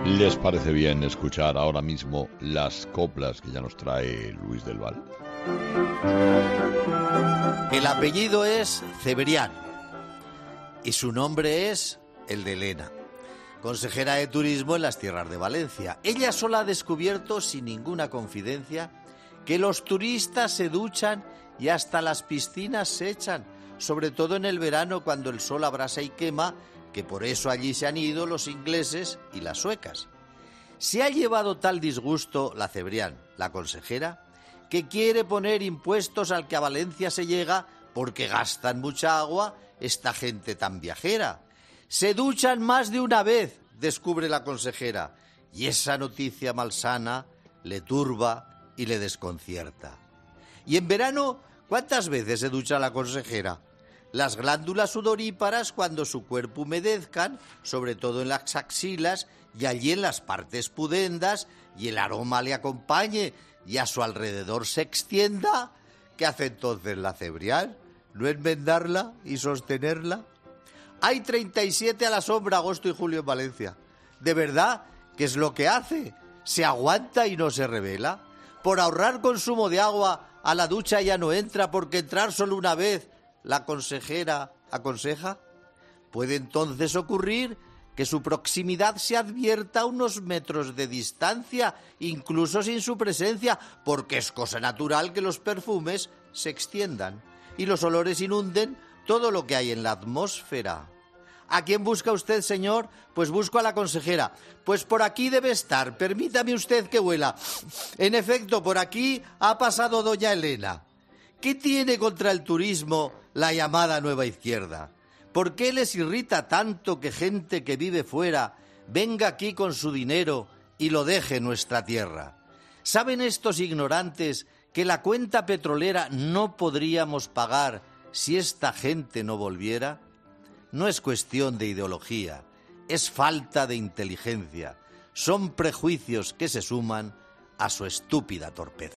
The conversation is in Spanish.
¿Les parece bien escuchar ahora mismo las coplas que ya nos trae Luis del Val? El apellido es Cebrián y su nombre es el de Elena, consejera de turismo en las tierras de Valencia. Ella sola ha descubierto, sin ninguna confidencia, que los turistas se duchan y hasta las piscinas se echan, sobre todo en el verano cuando el sol abrasa y quema, que por eso allí se han ido los ingleses y las suecas. Se ha llevado tal disgusto la Cebrián, la consejera, que quiere poner impuestos al que a Valencia se llega porque gastan mucha agua esta gente tan viajera. Se duchan más de una vez, descubre la consejera, y esa noticia malsana le turba y le desconcierta. Y en verano, ¿cuántas veces se ducha la consejera? Las glándulas sudoríparas, cuando su cuerpo humedezcan, sobre todo en las axilas y allí en las partes pudendas, y el aroma le acompañe y a su alrededor se extienda, ¿qué hace entonces la Cebrián? ¿No enmendarla y sostenerla? Hay 37 a la sombra agosto y julio en Valencia. ¿De verdad qué es lo que hace? ¿Se aguanta y no se revela? ¿Por ahorrar consumo de agua a la ducha ya no entra porque entrar solo una vez la consejera aconseja? ¿Puede entonces ocurrir que su proximidad se advierta a unos metros de distancia, incluso sin su presencia, porque es cosa natural que los perfumes se extiendan y los olores inunden todo lo que hay en la atmósfera? ¿A quién busca usted, señor? Pues busco a la consejera. Pues por aquí debe estar, permítame usted que huela. En efecto, por aquí ha pasado doña Elena. ¿Qué tiene contra el turismo la llamada nueva izquierda? ¿Por qué les irrita tanto que gente que vive fuera venga aquí con su dinero y lo deje en nuestra tierra? ¿Saben estos ignorantes que la cuenta petrolera no podríamos pagar si esta gente no volviera? No es cuestión de ideología, es falta de inteligencia. Son prejuicios que se suman a su estúpida torpeza.